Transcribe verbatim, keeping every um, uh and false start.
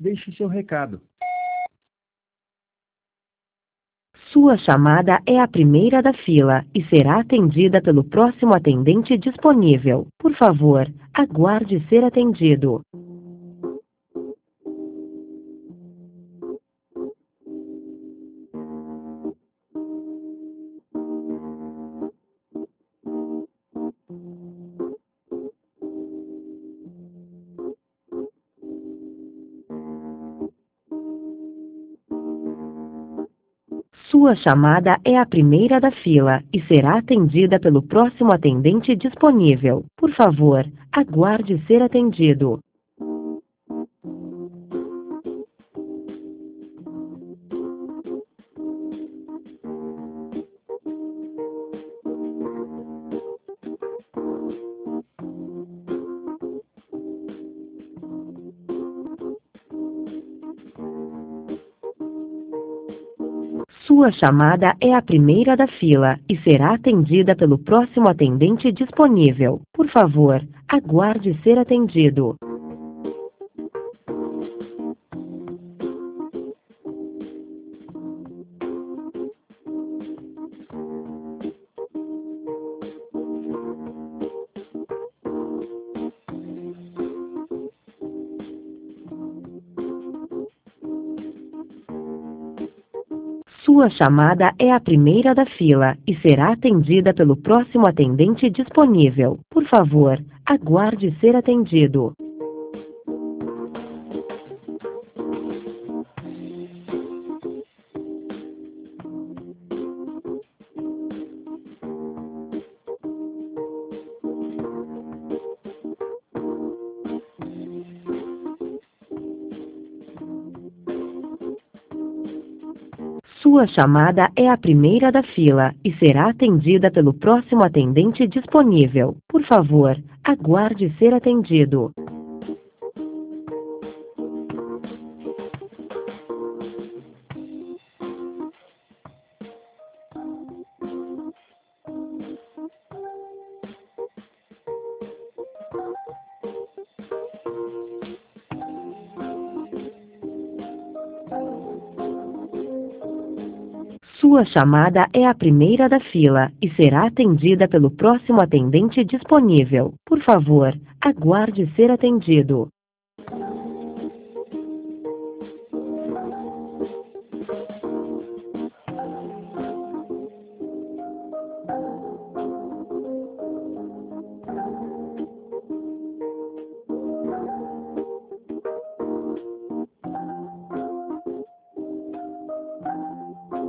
Deixe seu recado. Sua chamada é a primeira da fila e será atendida pelo próximo atendente disponível. Por favor, aguarde ser atendido. Sua chamada é a primeira da fila e será atendida pelo próximo atendente disponível. Por favor, aguarde ser atendido. Sua chamada é a primeira da fila e será atendida pelo próximo atendente disponível. Por favor, aguarde ser atendido. Sua chamada é a primeira da fila e será atendida pelo próximo atendente disponível. Por favor, aguarde ser atendido. Sua chamada é a primeira da fila e será atendida pelo próximo atendente disponível. Por favor, aguarde ser atendido. Sua chamada é a primeira da fila e será atendida pelo próximo atendente disponível. Por favor, aguarde ser atendido.